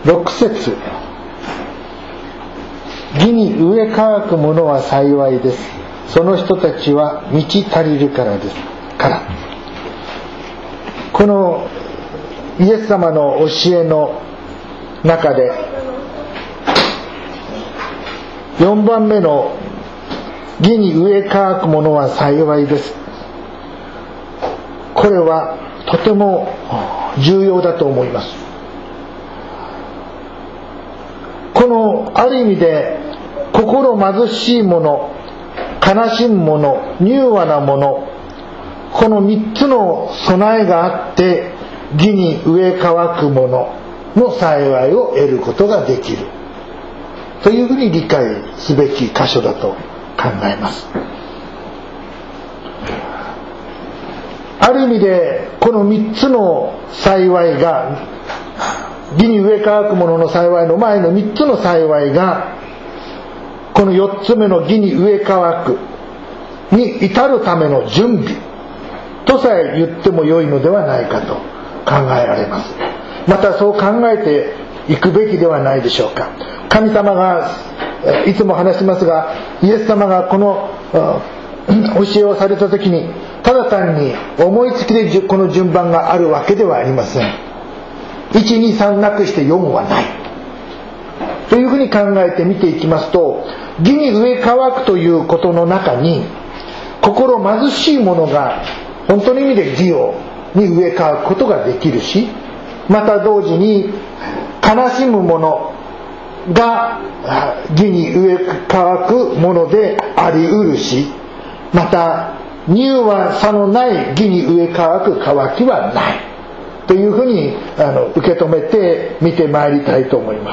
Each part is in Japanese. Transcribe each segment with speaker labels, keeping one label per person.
Speaker 1: 6節、義に飢え渇く者は幸いです。その人たちは満ち足りるからですから。このイエス様の教えの中で4番目の義に飢え渇く者は幸いです。これはとても重要だと思います。このある意味で心貧しい者、悲しむ者、柔和な者、この3つの備えがあって義に飢え渇く者の幸いを得ることができるというふうに理解すべき箇所だと考えます。ある意味でこの3つの幸いが、義に飢え渇く者の幸いの前の3つの幸いが、この4つ目の義に飢え渇くに至るための準備とさえ言っても良いのではないかと考えられます。またそう考えていくべきではないでしょうか。神様が、いつも話しますが、イエス様がこの教えをされた時にただ単に思いつきでこの順番があるわけではありません。123なくして4はないというふうに考えて見ていきますと、義に飢え渇くということの中に、心貧しい者が本当の意味で義に飢え渇くことができるし、また同時に悲しむ者が義に飢え渇くものであり得るし、また柔和さのない義に飢え渇く渇きはないというふうに受け止めて見てまいりたいと思います。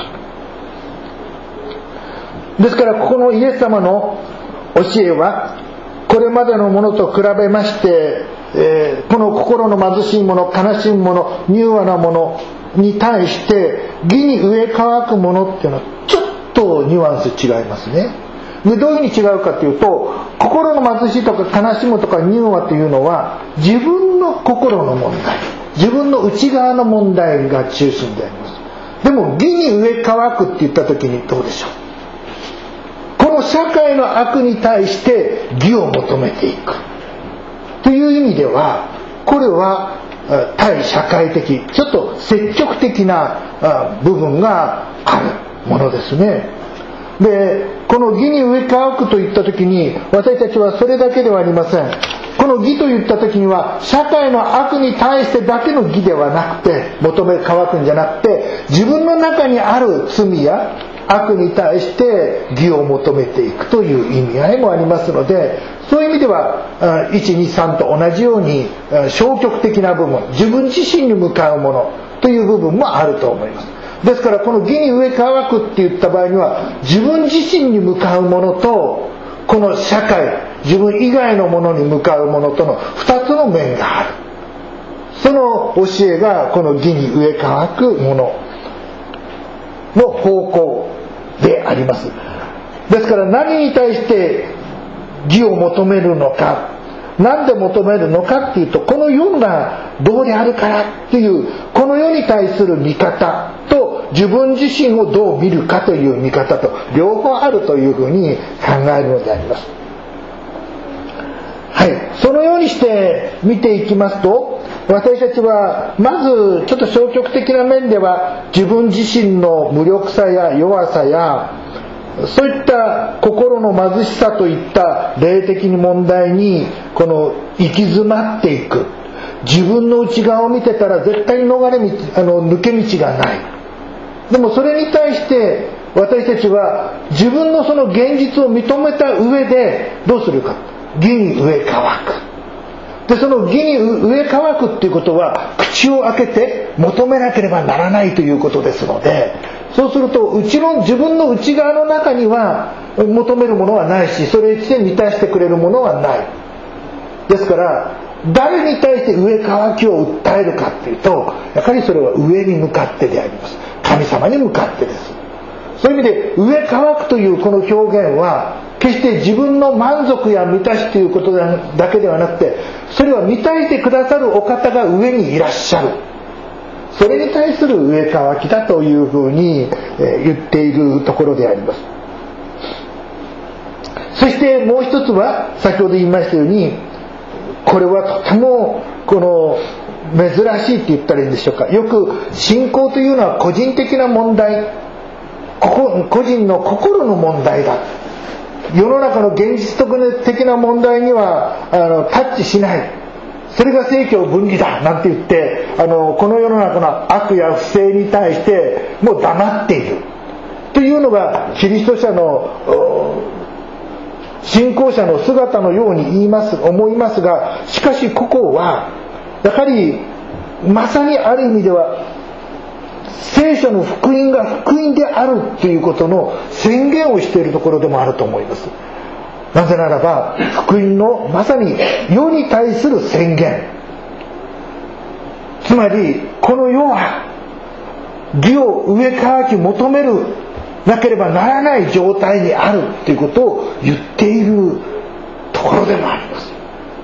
Speaker 1: ですからここのイエス様の教えはこれまでのものと比べまして、この心の貧しい者、悲しむ者、柔和な者に対して義に飢え渇く者っていうのはちょっとニュアンス違いますね。でどういうふうに違うかというと、心の貧しいとか悲しむとか柔和というのは自分の心の問題、自分の内側の問題が中心であります。でも義に飢え渇くって言った時にどうでしょう。この社会の悪に対して義を求めていくという意味では、これは対社会的、ちょっと積極的な部分があるものですね。でこの義に飢え渇くといった時に、私たちはそれだけではありません。この義といった時には社会の悪に対してだけの義ではなくて、求め渇くんじゃなくて、自分の中にある罪や悪に対して義を求めていくという意味合いもありますので、そういう意味では123と同じように消極的な部分、自分自身に向かうものという部分もあると思います。ですからこの義に飢え渇くって言った場合には、自分自身に向かうものとこの社会、自分以外のものに向かうものとの2つの面がある。その教えがこの義に飢え渇くものの方向であります。ですから何に対して義を求めるのか、何で求めるのかっていうと、この世がどうであるからっていう、この世に対する見方と自分自身をどう見るかという見方と両方あるというふうに考えるのであります。はい、そのようにして見ていきますと、私たちはまずちょっと消極的な面では自分自身の無力さや弱さや、そういった心の貧しさといった霊的に問題にこの行き詰まっていく。自分の内側を見てたら絶対に抜け道がない。でもそれに対して私たちは自分のその現実を認めた上でどうするか。義に飢え渇く。でその義に飢え渇くっていうことは口を開けて求めなければならないということですので、そうすると自分の内側の中には求めるものはないし、それで満たしてくれるものはない。ですから誰に対して飢え渇きを訴えるかっていうと、やはりそれは上に向かってであります。神様に向かってです。そういう意味で飢え渇くというこの表現は決して自分の満足や満たしということだけではなくて、それは満たしてくださるお方が上にいらっしゃる。 それに対する上乾きだというふうに言っているところであります。そしてもう一つは先ほど言いましたように、これはとても珍しいって言ったらいいんでしょうか。よく信仰というのは個人的な問題、個人の心の問題だ、世の中の現実的な問題にはタッチしない、それが政教分離だなんて言って、この世の中の悪や不正に対してもう黙っているというのがキリスト者の信仰者の姿のように思いますが、しかしここはやはりまさにある意味では聖書の福音が福音であるということの宣言をしているところでもあると思います。なぜならば福音のまさに世に対する宣言、つまりこの世は義を上乾き求めるなければならない状態にあるということを言っているところでもあります。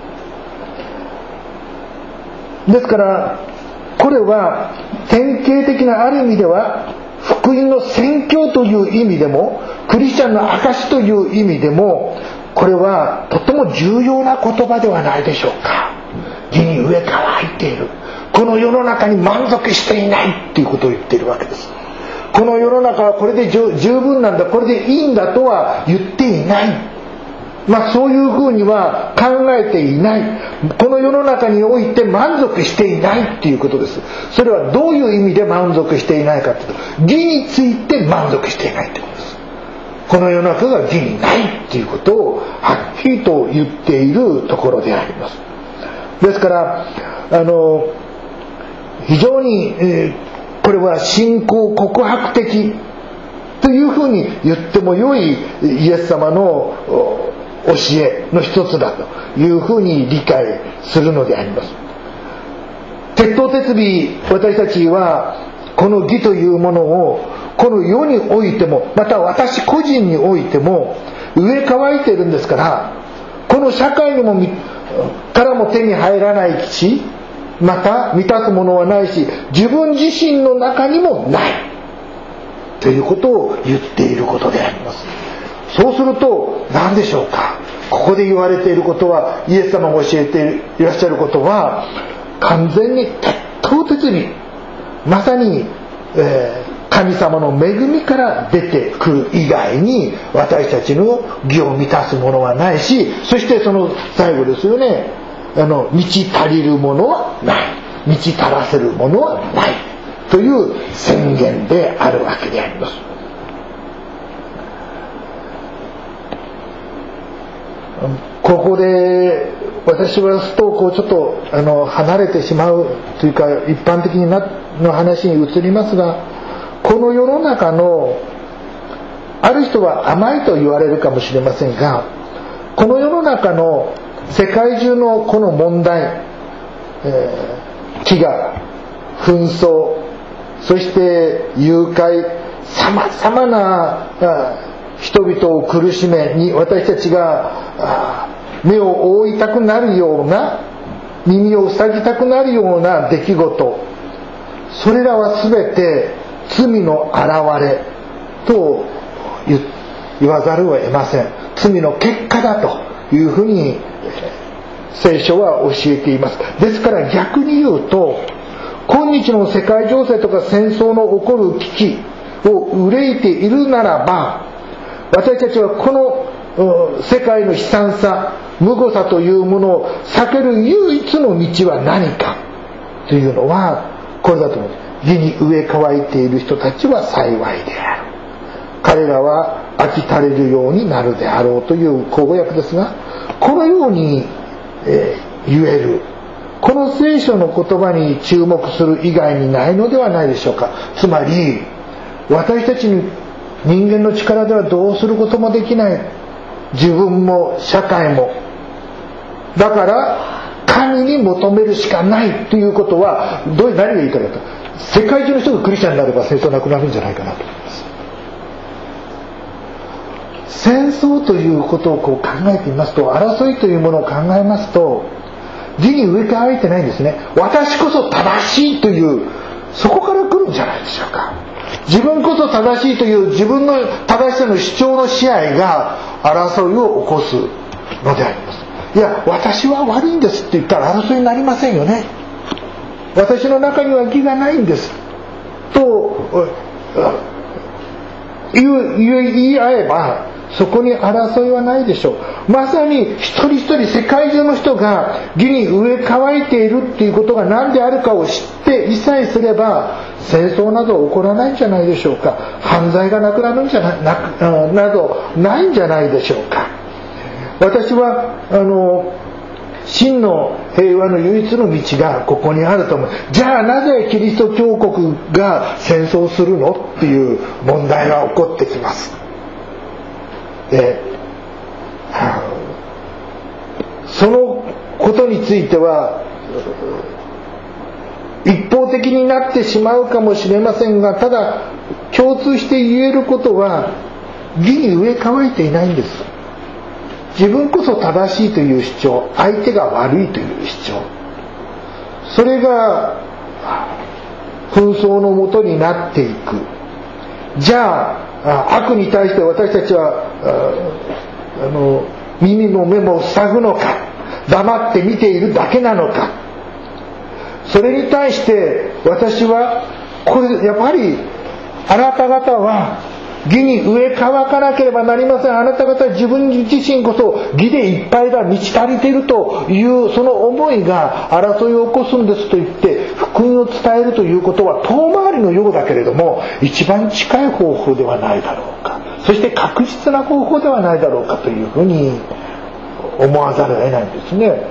Speaker 1: ですからこれは典型的なある意味では福音の宣教という意味でもクリスチャンの証という意味でもこれはとても重要な言葉ではないでしょうか。義に上乾いている、この世の中に満足していないということを言っているわけです。この世の中はこれで十分なんだ、これでいいんだとは言っていない、そういうふうには考えていない、この世の中において満足していないということです。それはどういう意味で満足していないかというと、義について満足していないということです。この世の中が義にないということをはっきりと言っているところであります。ですから非常に、これは信仰告白的というふうに言っても良いイエス様の教えの一つだというふうに理解するのであります。鉄頭鉄尾私たちはこの義というものをこの世においてもまた私個人においても上乾いているんですから、この社会にもからも手に入らないし、また満たすものはないし、自分自身の中にもないということを言っていることであります。そうすると何でしょうか。ここで言われていることは、イエス様が教えていらっしゃることは完全に鉄頭鉄尾、まさに、神様の恵みから出てくる以外に私たちの義を満たすものはないし、そしてその最後ですよね、満ち足りるものはない、満ち足らせるものはないという宣言であるわけであります。ここで私はちょっと離れてしまうというか一般的の話に移りますが、この世の中のある人は甘いと言われるかもしれませんが、この世の中の世界中のこの問題、飢餓、紛争、そして誘拐、さまざまな人々を苦しめに私たちが目を覆いたくなるような、耳を塞ぎたくなるような出来事、それらは全て罪の現れと言わざるを得ません。罪の結果だというふうに聖書は教えています。ですから逆に言うと、今日の世界情勢とか戦争の起こる危機を憂いているならば、私たちはこの世界の悲惨さ、無誤さというものを避ける唯一の道は何かというのはこれだと思います。義に上乾いている人たちは幸いである、彼らは飽き足れるようになるであろうという口語訳ですが、このように、言えるこの聖書の言葉に注目する以外にないのではないでしょうか。つまり私たちに人間の力ではどうすることもできない、自分も社会も、だから神に求めるしかないということは何が言いたいかと、世界中の人がクリスチャンになれば戦争なくなるんじゃないかなと思います。戦争ということを考えてみますと、争いというものを考えますと、義に上乾いてないんですね。私こそ正しいというそこから来るんじゃないでしょうか。自分こそ正しいという自分の正しさの主張の支配が争いを起こすのであります。いや、私は悪いんですって言ったら争いになりませんよね。私の中には義がないんですと言い合えば、そこに争いはないでしょう。まさに一人一人世界中の人が義に植え替えているっていうことが何であるかを知って理解すれば、戦争など起こらないんじゃないでしょうか。犯罪がなくなるんじゃなどないんじゃないでしょうか。私は真の平和の唯一の道がここにあると思う。じゃあなぜキリスト教国が戦争するのっていう問題が起こってきます。そのことについては一方的になってしまうかもしれませんが、ただ共通して言えることは、義に植え替えていないんです。自分こそ正しいという主張、相手が悪いという主張、それが紛争のもとになっていく。じゃあ悪に対して私たちは耳も目も塞ぐのか、黙って見ているだけなのか。それに対して私はこれやっぱり、あなた方は義に植え替かなければなりません。あなた方は自分自身こそ義でいっぱいだ、満ち足りているというその思いが争いを起こすんですと言って福音を伝えるということは遠回りのようだけれども、一番近い方法ではないだろうか、そして確実な方法ではないだろうかというふうに思わざるを得ないんですね。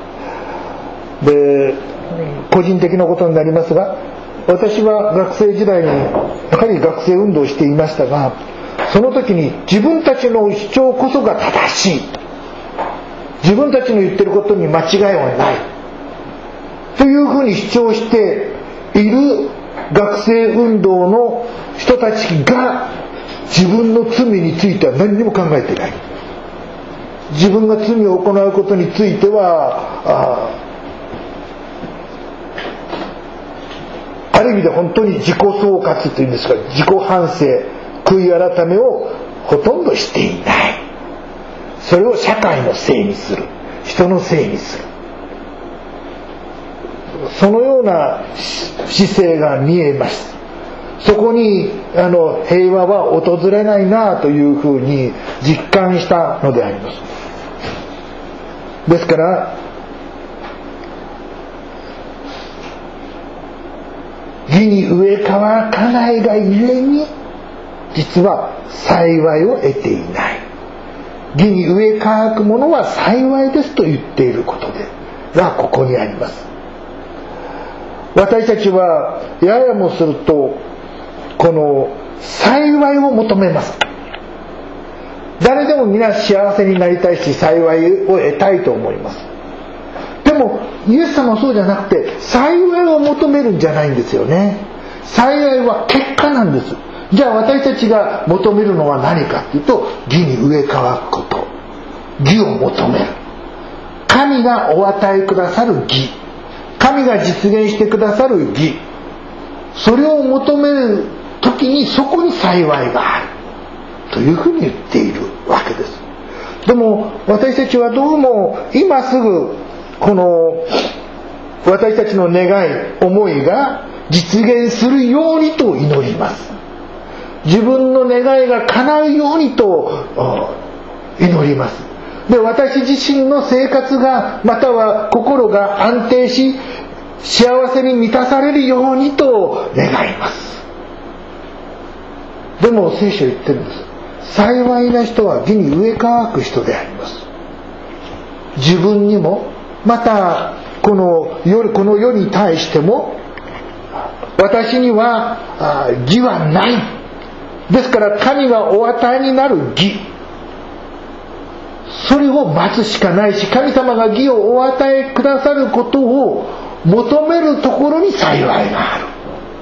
Speaker 1: で、個人的なことになりますが、私は学生時代にやはり学生運動をしていましたが、その時に自分たちの主張こそが正しい、自分たちの言ってることに間違いはないというふうに主張している学生運動の人たちが自分の罪については何にも考えていない。自分が罪を行うことについてはある意味で本当に自己総括というんですか、自己反省、悔い改めをほとんどしていない。それを社会のせいにする、人のせいにする、そのような姿勢が見えます。そこに平和は訪れないなというふうに実感したのであります。ですから義に植え替かないがゆえに実は幸いを得ていない。義に植え替くものは幸いですと言っていることでがここにあります。私たちはややもするとこの幸いを求めます。誰でも皆幸せになりたいし幸いを得たいと思います。でもイエス様はそうじゃなくて、幸いを求めるんじゃないんですよね。幸いは結果なんです。じゃあ私たちが求めるのは何かというと、義に植え替くこと、義を求める、神がお与えくださる義、神が実現してくださる義、それを求める時にそこに幸いがあるというふうに言っているわけです。でも私たちはどうも今すぐこの私たちの願い、思いが実現するようにと祈ります。自分の願いが叶うようにと祈ります。で、私自身の生活がまたは心が安定し幸せに満たされるようにと願います。でも聖書は言ってるんです。幸いな人は義に植え替く人であります。自分にもまたこの世に対しても私には義はない。ですから神がお与えになる義、それを待つしかないし、神様が義をお与えくださることを求めるところに幸いがある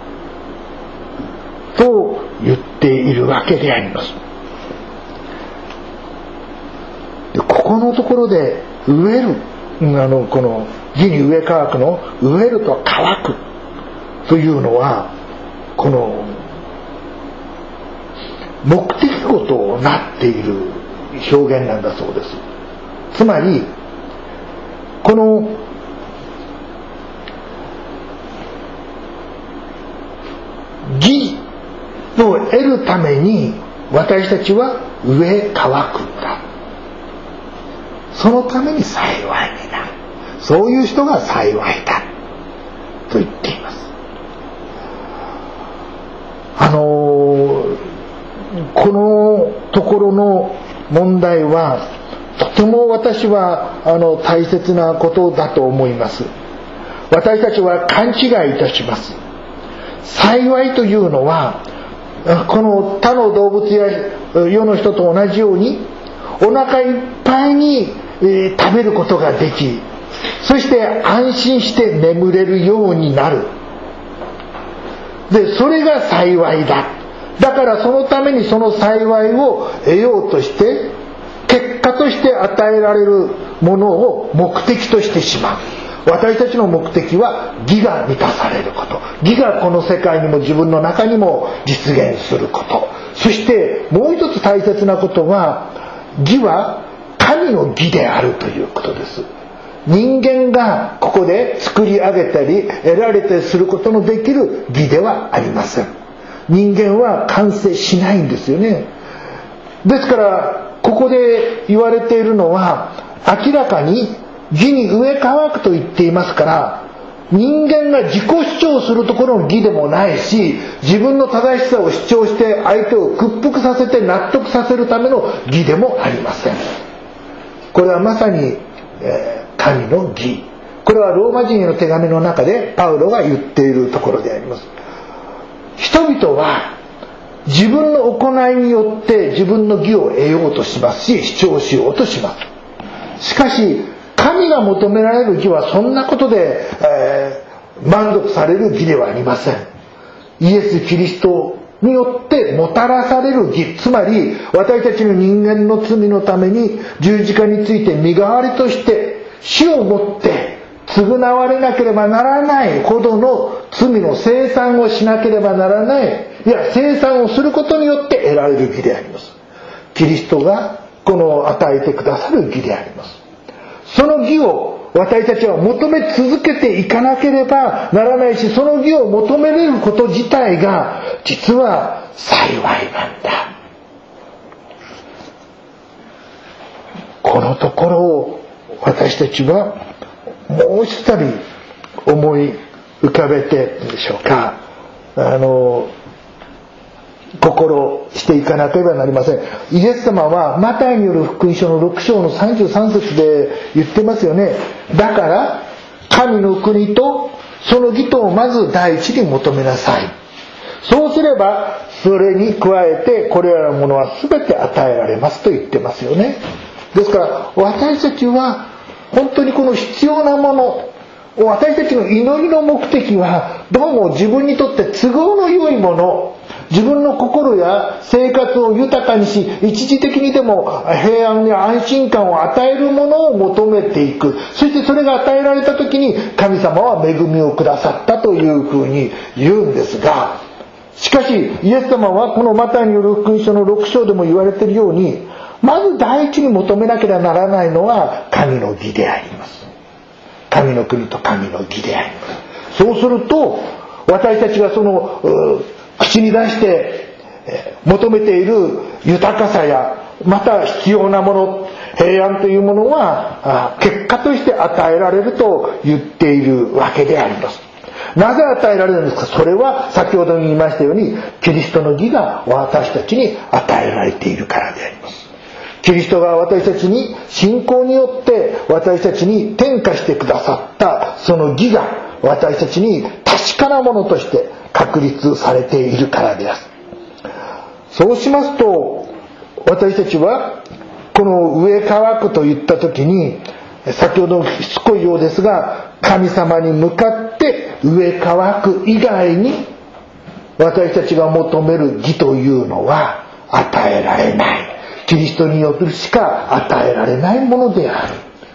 Speaker 1: と言っているわけであります。でここのところで植える、この義に植え替くの植えると乾くというのはこの目的語となっている表現なんだそうです。つまりこの義を得るために私たちは植え乾くんだ。そのために幸いになる。そういう人が幸いだと言っています。このところの問題はとても私は大切なことだと思います。私たちは勘違いいたします。幸いというのはこの他の動物や世の人と同じようにお腹いっぱいに食べることができ、そして安心して眠れるようになる。でそれが幸いだ。だからそのためにその幸いを得ようとして結果として与えられるものを目的としてしまう。私たちの目的は義が満たされること、義がこの世界にも自分の中にも実現すること、そしてもう一つ大切なことは義は神の義であるということです。人間がここで作り上げたり得られたりすることのできる義ではありません。人間は完成しないんですよね。ですからここで言われているのは明らかに義に植え乾くと言っていますから、人間が自己主張するところの義でもないし、自分の正しさを主張して相手を屈服させて納得させるための義でもありません。これはまさに、神の義。これはローマ人への手紙の中でパウロが言っているところであります。人々は自分の行いによって自分の義を得ようとしますし、主張しようとします。しかし神が求められる義はそんなことで、満足される義ではありません。イエス・キリストによってもたらされる義、つまり私たちの人間の罪のために十字架について身代わりとして死をもって償われなければならないほどの罪の清算をしなければならない、いや清算をすることによって得られる義であります。キリストがこの与えてくださる義であります。その義を私たちは求め続けていかなければならないし、その義を求めれること自体が実は幸いなんだ。このところを私たちはもう一度思い浮かべてでしょうか、心していかなければなりません。イエス様はマタイによる福音書の6章の33節で言ってますよね。だから神の国とその義とをまず第一に求めなさい。そうすればそれに加えてこれらのものは全て与えられますと言ってますよね。ですから私たちは本当にこの必要なもの、私たちの祈りの目的はどうも自分にとって都合の良いもの、自分の心や生活を豊かにし一時的にでも平安や安心感を与えるものを求めていく。そしてそれが与えられた時に神様は恵みをくださったというふうに言うんですが、しかしイエス様はこのマタイによる福音書の6章でも言われているように、まず第一に求めなければならないのは神の義であります。神の国と神の義であります。そうすると私たちがその口に出して求めている豊かさやまた必要なもの、平安というものは結果として与えられると言っているわけであります。なぜ与えられるんですか。それは先ほど言いましたようにキリストの義が私たちに与えられているからであります。キリストが私たちに信仰によって私たちに転化してくださったその義が私たちに確かなものとして確立されているからです。そうしますと私たちはこの植え乾くといった時に先ほどしつこいようですが神様に向かって植え乾く以外に私たちが求める義というのは与えられない。キリストによってしか与えられないものである。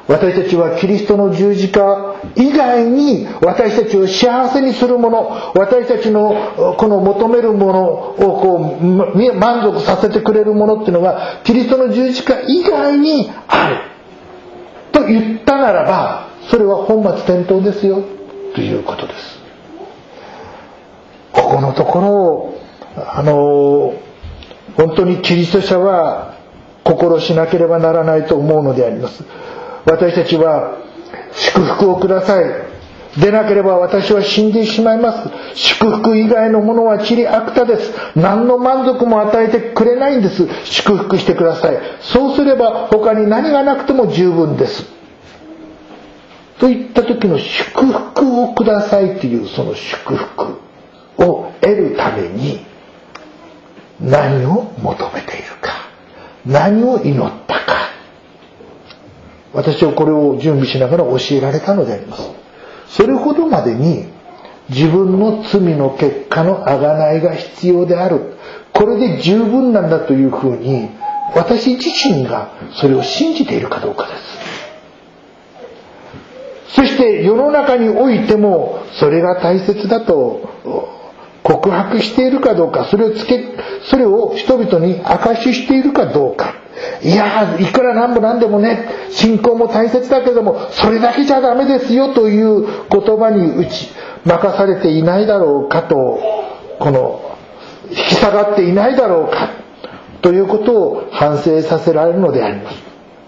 Speaker 1: 私たちはキリストの十字架以外に私たちを幸せにするもの、私たちのこの求めるものを満足させてくれるものっていうのがキリストの十字架以外にあると言ったならば、それは本末転倒ですよということです。ここのところを本当にキリスト者は心しなければならないと思うのであります。私たちは祝福をください。でなければ私は死んでしまいます。祝福以外のものは塵悪多です。何の満足も与えてくれないんです。祝福してください。そうすれば他に何がなくても十分です。といった時の祝福をくださいというその祝福を得るために何を求めているか、何を祈ったか、私はこれを準備しながら教えられたのであります。それほどまでに自分の罪の結果の贖いが必要である、これで十分なんだというふうに私自身がそれを信じているかどうかです。そして世の中においてもそれが大切だと告白しているかどうか、それを人々に証ししているかどうか。いや、いくらなんぼなんでもね、信仰も大切だけどもそれだけじゃダメですよという言葉に任されていないだろうかと、引き下がっていないだろうかということを反省させられるのであります。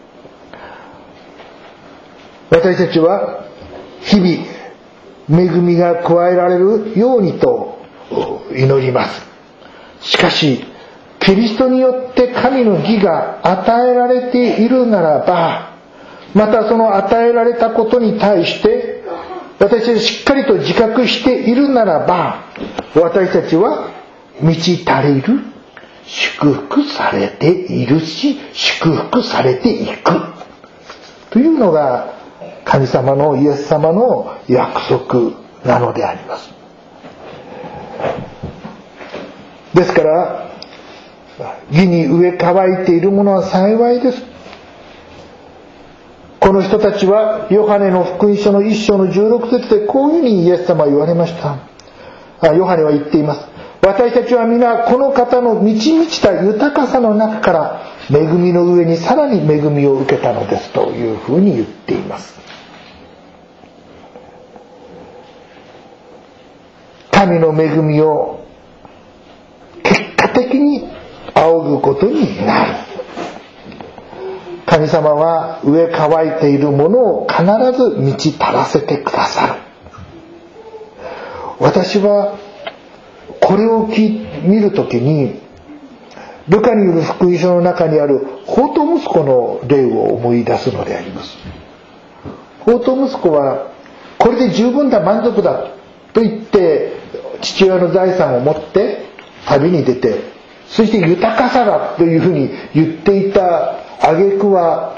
Speaker 1: 私たちは日々恵みが加えられるようにと祈ります。しかしキリストによって神の義が与えられているならば、またその与えられたことに対して私たちしっかりと自覚しているならば、私たちは満ち足りる、祝福されているし祝福されていくというのが神様のイエス様の約束なのであります。ですから義に植え乾いているものは幸いです。この人たちはヨハネの福音書の1章の16節でこういうふうにイエス様は言われました。ヨハネは言っています。私たちは皆この方の満ち満ちた豊かさの中から恵みの上にさらに恵みを受けたのですというふうに言っています。神の恵みを結果的に仰ぐことになる。神様は植え乾いているものを必ず満ち足らせてくださる。私はこれを見るときにルカによる福音書の中にある放蕩息子の例を思い出すのであります。放蕩息子はこれで十分だ、満足だと言って父親の財産を持って旅に出て、そして豊かさだというふうに言っていた挙句は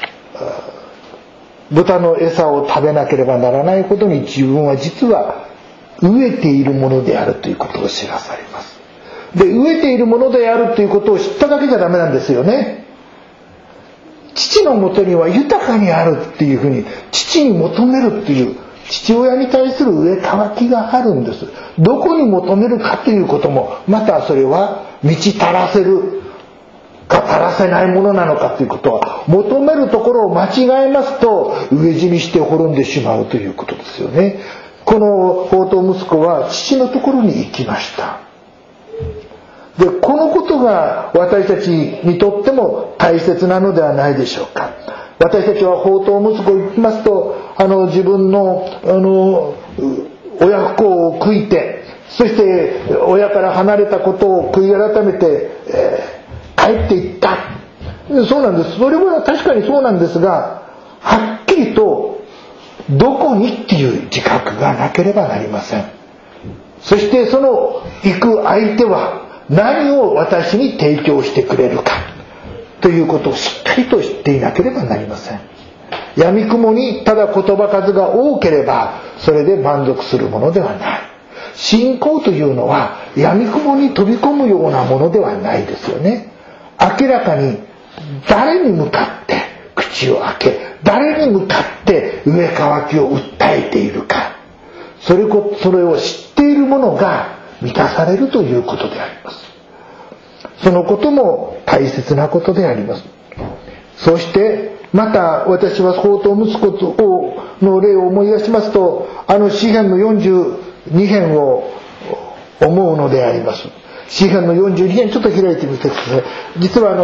Speaker 1: 豚の餌を食べなければならないことに自分は実は飢えているものであるということを知らされます。で、飢えているものであるということを知っただけじゃダメなんですよね。父のもとには豊かにあるっていうふうに父に求めるっていう父親に対する植え乾きがあるんです。どこに求めるかということもまたそれは満ち足らせるか足らせないものなのかということは、求めるところを間違えますと飢え死にして滅んでしまうということですよね。この放蕩息子は父のところに行きました。で、このことが私たちにとっても大切なのではないでしょうか。私たちは放蕩息子を言いますと、自分の親不孝を悔いて、そして親から離れたことを悔い改めて、帰っていった。そうなんです。それは確かにそうなんですが、はっきりとどこにっていう自覚がなければなりません。そしてその行く相手は何を私に提供してくれるかということをしっかりと知っていなければなりません。闇雲にただ言葉数が多ければそれで満足するものではない。信仰というのは闇雲に飛び込むようなものではないですよね。明らかに誰に向かって口を開け、 誰に向かって上渇きを訴えているか、それを知っている者が満たされるということであります。そのことも大切なことであります。そしてまた私は相当息子の例を思い出しますと、詩編の42編を思うのであります。詩編の42編、ちょっと開いてみてください。実は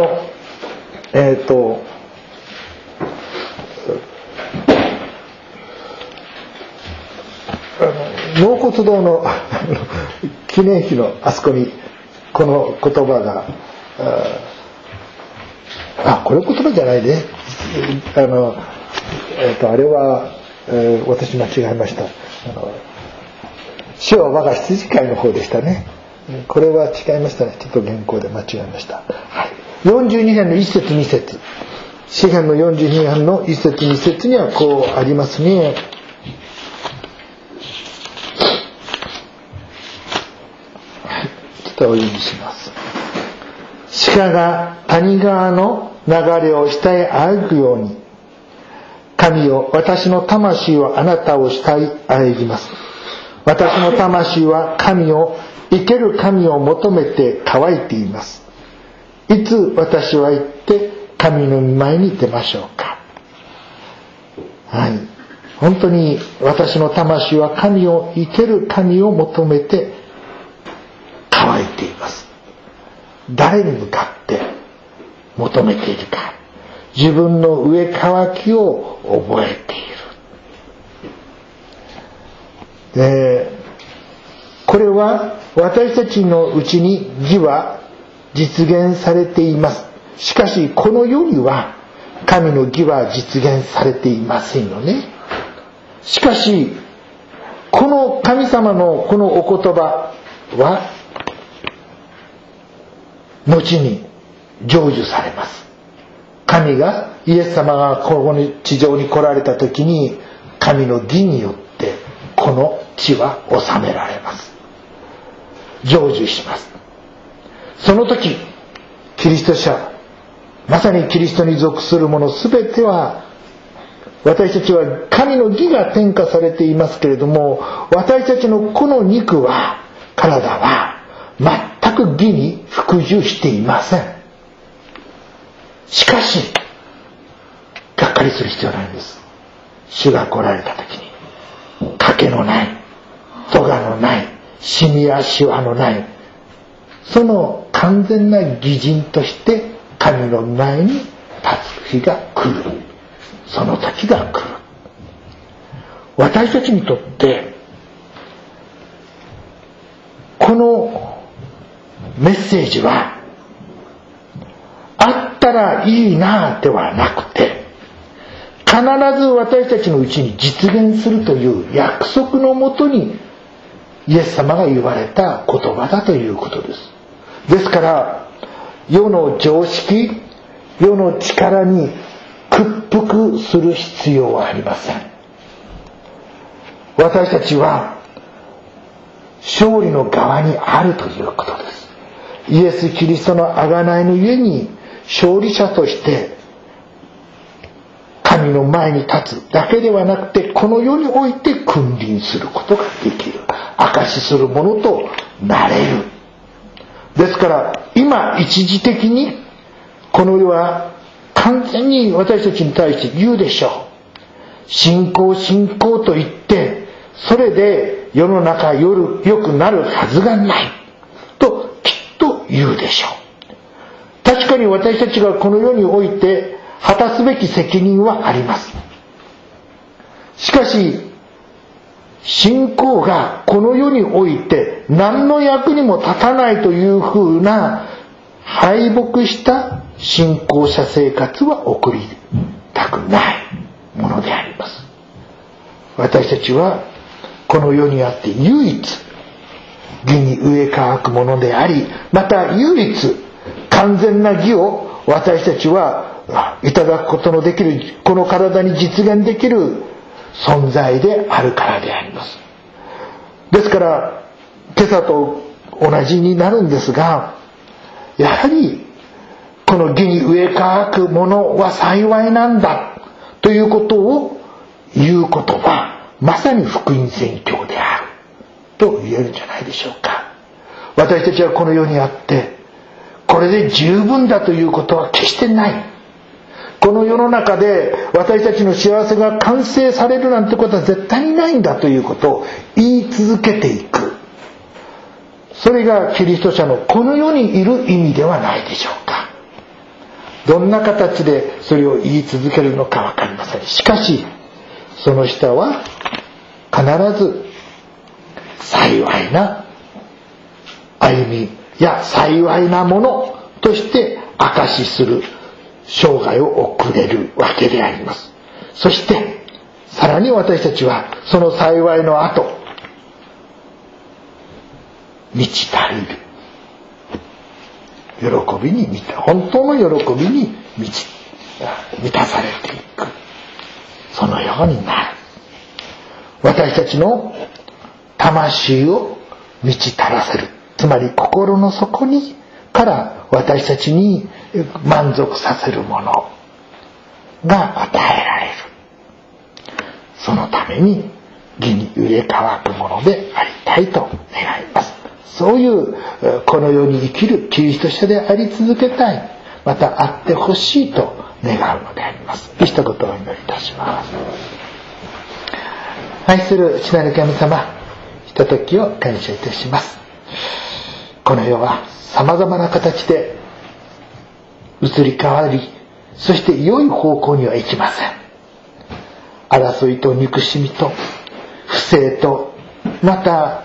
Speaker 1: 納骨堂の記念碑のあそこにこの言葉が、これ言葉じゃないね。あれは、私間違えました。主は我が羊飼いの方でしたね。これは違いましたね。ちょっと原稿で間違えました。はい、42編の1節2節、詩編の42編の1節2節にはこうありますね。ちょっとお読みします。鹿が谷川の流れを下へ歩くように、神よ、私の魂はあなたを下へ歩きます。私の魂は神を、生ける神を求めて乾いています。いつ私は行って神の御前に出ましょうか。はい、本当に私の魂は神を、生ける神を求めて乾いています。誰に向かって求めているか、自分の上渇きを覚えている。これは私たちのうちに義は実現されています。しかしこの世には神の義は実現されていませんよね。しかしこの神様のこのお言葉は後に成就されます。神が、イエス様がここに地上に来られた時に、神の義によってこの地は治められます。成就します。その時キリスト者、まさにキリストに属する者すべては、私たちは神の義が転化されていますけれども、私たちのこの肉は、体は全く義に服従していません。しかしがっかりする必要ないんです。主が来られた時に、賭けのない、咎のない、シミやシワのない、その完全な義人として神の前に立つ日が来る。その時が来る。私たちにとってこのメッセージは、あったらいいなではなくて、必ず私たちのうちに実現するという約束のもとにイエス様が言われた言葉だということです。ですから世の常識、世の力に屈服する必要はありません。私たちは勝利の側にあるということです。イエス・キリストの贖いのゆえに勝利者として神の前に立つだけではなくて、この世において君臨することができる、証しするものとなれる。ですから今一時的にこの世は完全に私たちに対して言うでしょう。信仰信仰と言ってそれで世の中良くなるはずがないときっと言うでしょう。確かに私たちがこの世において果たすべき責任はあります。しかし信仰がこの世において何の役にも立たないというふうな敗北した信仰者生活は送りたくないものであります。私たちはこの世にあって唯一義に植え乾くものであり、また唯一完全な義を私たちはいただくことのできる、この体に実現できる存在であるからであります。ですから今朝と同じになるんですが、やはりこの義に植え乾くものは幸いなんだということを言うことはまさに福音宣教であると言えるんじゃないでしょうか。私たちはこの世にあってこれで十分だということは決してない。この世の中で私たちの幸せが完成されるなんてことは絶対にないんだということを言い続けていく。それがキリスト者のこの世にいる意味ではないでしょうか。どんな形でそれを言い続けるのか分かりません。しかしその下は必ず幸いな歩みや幸いなものとして証しする生涯を送れるわけであります。そしてさらに私たちはその幸いの後、満ち足りる喜びに本当の喜びに満たされていく、そのようになる。私たちの魂を満ち足らせる、つまり心の底にから私たちに満足させるものが与えられる。そのために義に売れ乾くものでありたいと願います。そういうこの世に生きるキリスト者であり続けたい、またあってほしいと願うのであります。一言お祈りいたします。愛する父なる神様、ひとときを感謝いたします。この世はさまざまな形で移り変わり、そして良い方向には行きません。争いと憎しみと不正と、また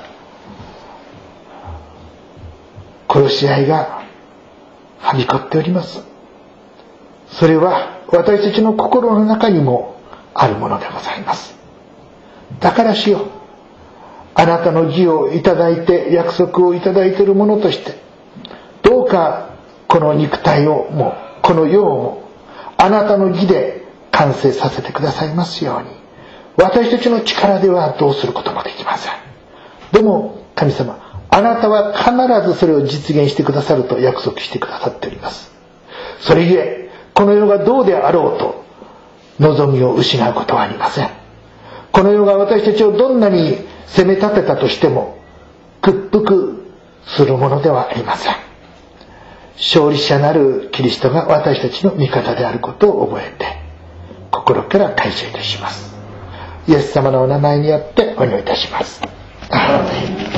Speaker 1: 殺し合いがはびこっております。それは私たちの心の中にもあるものでございます。だから主よ、あなたの義をいただいて、約束をいただいているものとして、どうかこの肉体をもこの世をもあなたの義で完成させてくださいますように。私たちの力ではどうすることもできません。でも神様、あなたは必ずそれを実現してくださると約束してくださっております。それゆえこの世がどうであろうと望みを失うことはありません。この世が私たちをどんなに責め立てたとしても屈服するものではありません。勝利者なるキリストが私たちの味方であることを覚えて心から感謝いたします。イエス様のお名前によってお祈りいたします。アーメン。